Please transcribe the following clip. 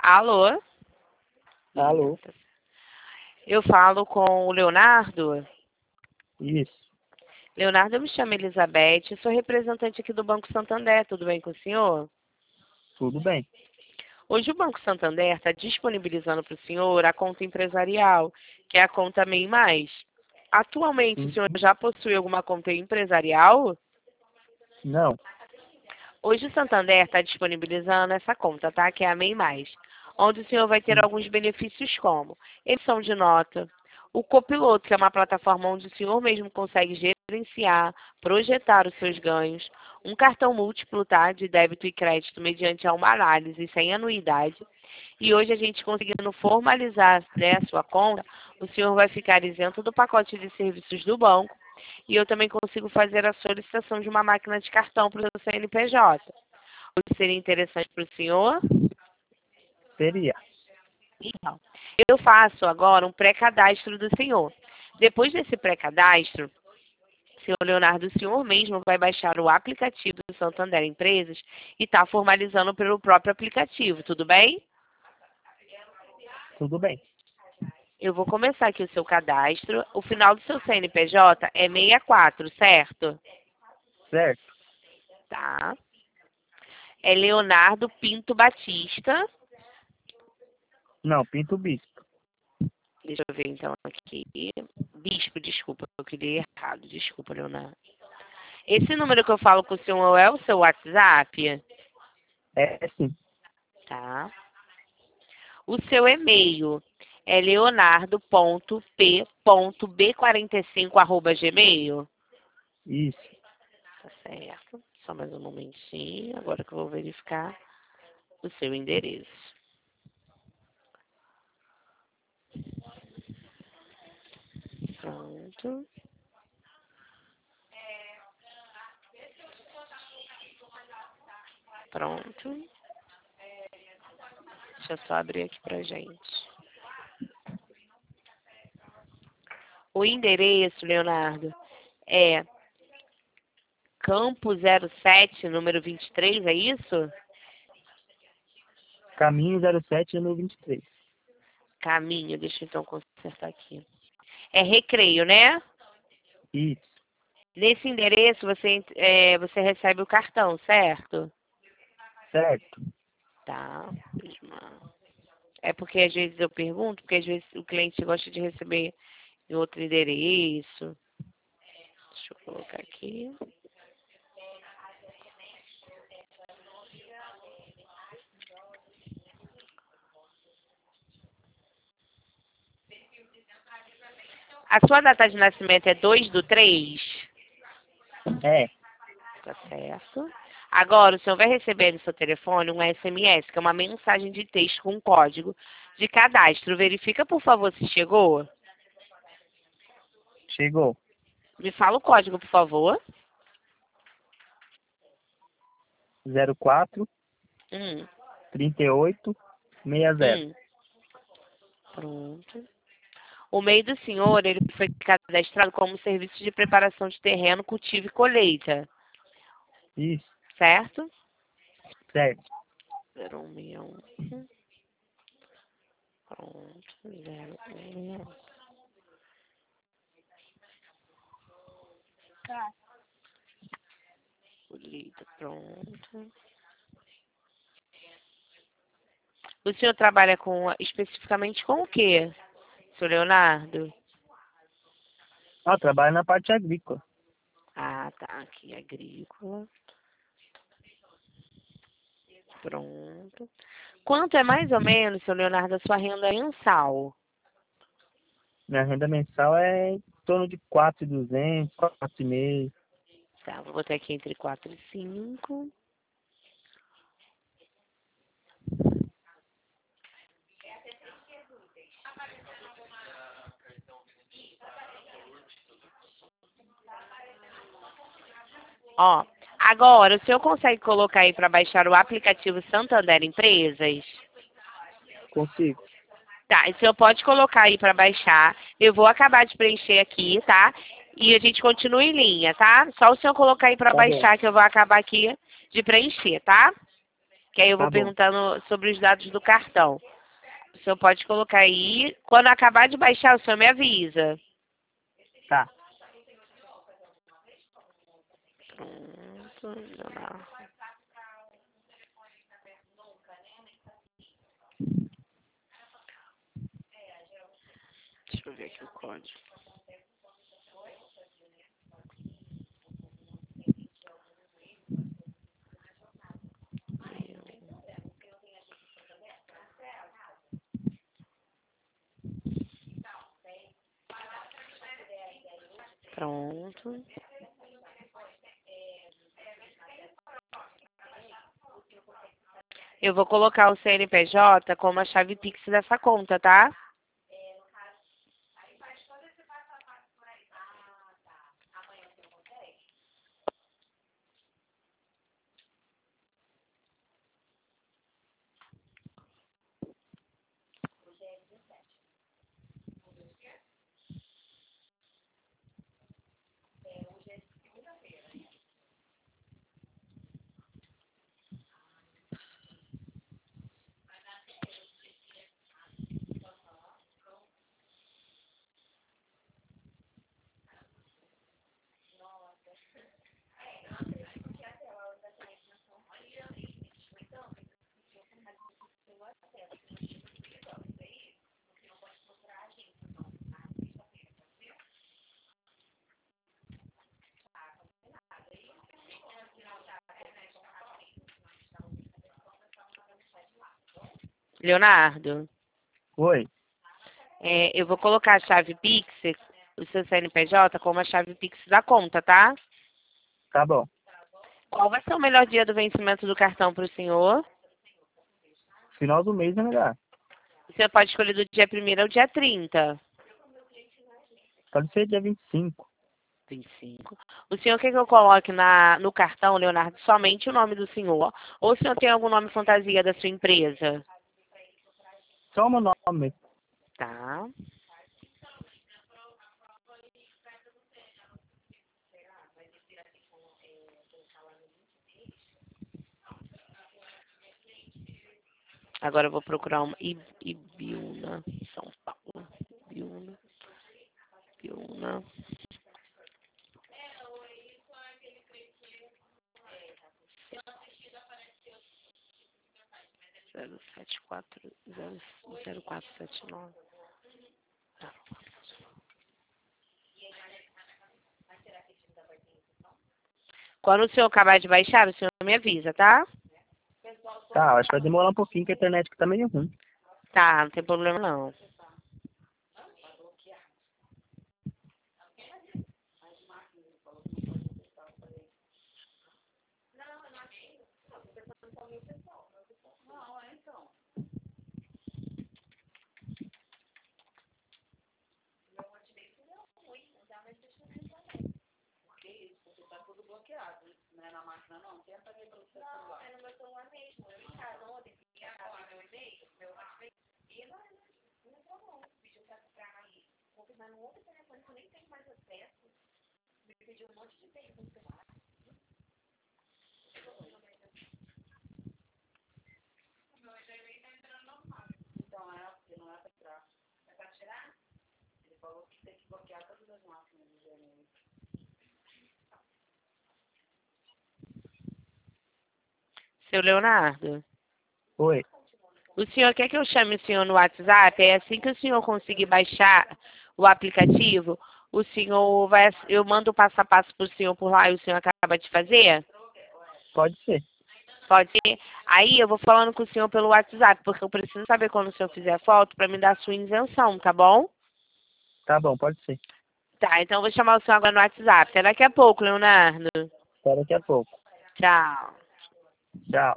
Alô? Alô? Eu falo com o Leonardo. Isso, Leonardo, eu me chamo Elizabeth, eu sou representante aqui do Banco Santander, tudo bem com o senhor? tudo bem. Hoje o Banco Santander está disponibilizando para o senhor a conta empresarial, que é a conta MEI Mais. Atualmente, o senhor já possui alguma conta empresarial? Não, Hoje o Santander está disponibilizando essa conta, tá? Que é a MEI Mais, onde o senhor vai ter alguns benefícios como emissão de nota, o copiloto, que é uma plataforma onde o senhor mesmo consegue gerenciar, projetar os seus ganhos, um cartão múltiplo, tá? De débito e crédito mediante a uma análise sem anuidade. E hoje a gente conseguindo formalizar, né, a sua conta, o senhor vai ficar isento do pacote de serviços do banco. E eu também consigo fazer a solicitação de uma máquina de cartão para o seu CNPJ. Hoje seria interessante para o senhor? seria. Então, eu faço agora um pré-cadastro do senhor. Depois desse pré-cadastro, senhor Leonardo, o senhor mesmo vai baixar o aplicativo do Santander Empresas e está formalizando pelo próprio aplicativo, tudo bem? Tudo bem. Eu vou começar aqui o seu cadastro. O final do seu CNPJ é 64, certo? Certo. Tá. É Leonardo Pinto Batista. Não, Pinto Bispo. Deixa eu ver então aqui. Bispo, desculpa, eu queria errado. Desculpa, Leonardo. Esse número que eu falo com o senhor é o seu WhatsApp? É sim. Tá. O seu e-mail é leonardo.p.b45@gmail? Isso. Tá certo. Só mais um momentinho, agora que eu vou verificar o seu endereço. Pronto. Pronto. Deixa eu só abrir aqui pra gente. O endereço, Leonardo, é Campo 07, número 23, é isso? Caminho 07, número 23. Caminho, deixa eu então consertar aqui. É Recreio, né? Isso. Nesse endereço você recebe o cartão, certo? Certo. Tá. É porque às vezes eu pergunto, porque às vezes o cliente gosta de receber em outro endereço. Deixa eu colocar aqui. A sua data de nascimento é 2/3? É. Tá certo. Agora, o senhor vai receber no seu telefone um SMS, que é uma mensagem de texto com um código de cadastro. Verifica, por favor, se chegou. Chegou. Me fala o código, por favor. 04 Hum, 38 60. Pronto. O MEI do senhor, ele foi cadastrado como serviço de preparação de terreno, cultivo e colheita, Isso. certo? Certo. 0161. Pronto. 061. Colheita, pronto. O senhor trabalha especificamente com o quê, senhor Leonardo? Ah, trabalho na parte agrícola. Ah, tá. Aqui, agrícola. Pronto. Quanto é mais ou menos, senhor Leonardo, a sua renda mensal? Minha renda mensal é em torno de 4.200, 4.500. Tá, vou botar aqui entre 4 e 5. Ó, agora, o senhor consegue colocar aí para baixar o aplicativo Santander Empresas? Consigo. Tá, o senhor pode colocar aí para baixar. Eu vou acabar de preencher aqui, tá? E a gente continua em linha, tá? Só o senhor colocar aí para Tá bom. baixar que eu vou acabar aqui de preencher, tá? Que aí eu vou Tá bom. perguntando sobre os dados do cartão. O senhor pode colocar aí. Quando acabar de baixar, o senhor me avisa. Tá. Pronto, Leonardo. Deixa eu ver aqui o código. Pronto. Eu vou colocar o CNPJ como a chave Pix dessa conta, tá? Leonardo, Oi. eu vou colocar a chave Pix, o seu CNPJ, como a chave Pix da conta, tá? Tá bom. Qual vai ser o melhor dia do vencimento do cartão para o senhor? Final do mês é melhor. O senhor pode escolher do dia 1º ao dia 30. Pode ser dia 25. 25. O senhor quer que eu coloque no cartão, Leonardo, somente o nome do senhor? Ou o senhor tem algum nome fantasia da sua empresa? Só o meu nome. Tá. Agora eu vou procurar uma Ibiúna, São Paulo. Ibiúna. Ibiúna. 0740479. Quando o senhor acabar de baixar, o senhor me avisa, tá? Tá, acho que vai demorar um pouquinho, que a internet aqui tá meio ruim. Tá, não tem problema não. Seu Leonardo, Oi. o senhor quer que eu chame o senhor no WhatsApp? É assim que o senhor conseguir baixar o aplicativo, o senhor vai, eu mando o passo a passo para o senhor por lá e o senhor acaba de fazer? Pode ser. Pode ser? Aí eu vou falando com o senhor pelo WhatsApp, porque eu preciso saber quando o senhor fizer foto para me dar a sua isenção, tá bom? Tá bom, pode ser. Tá, então eu vou chamar o senhor agora no WhatsApp. Até daqui a pouco, Leonardo. Até daqui a pouco. Tchau. Tchau.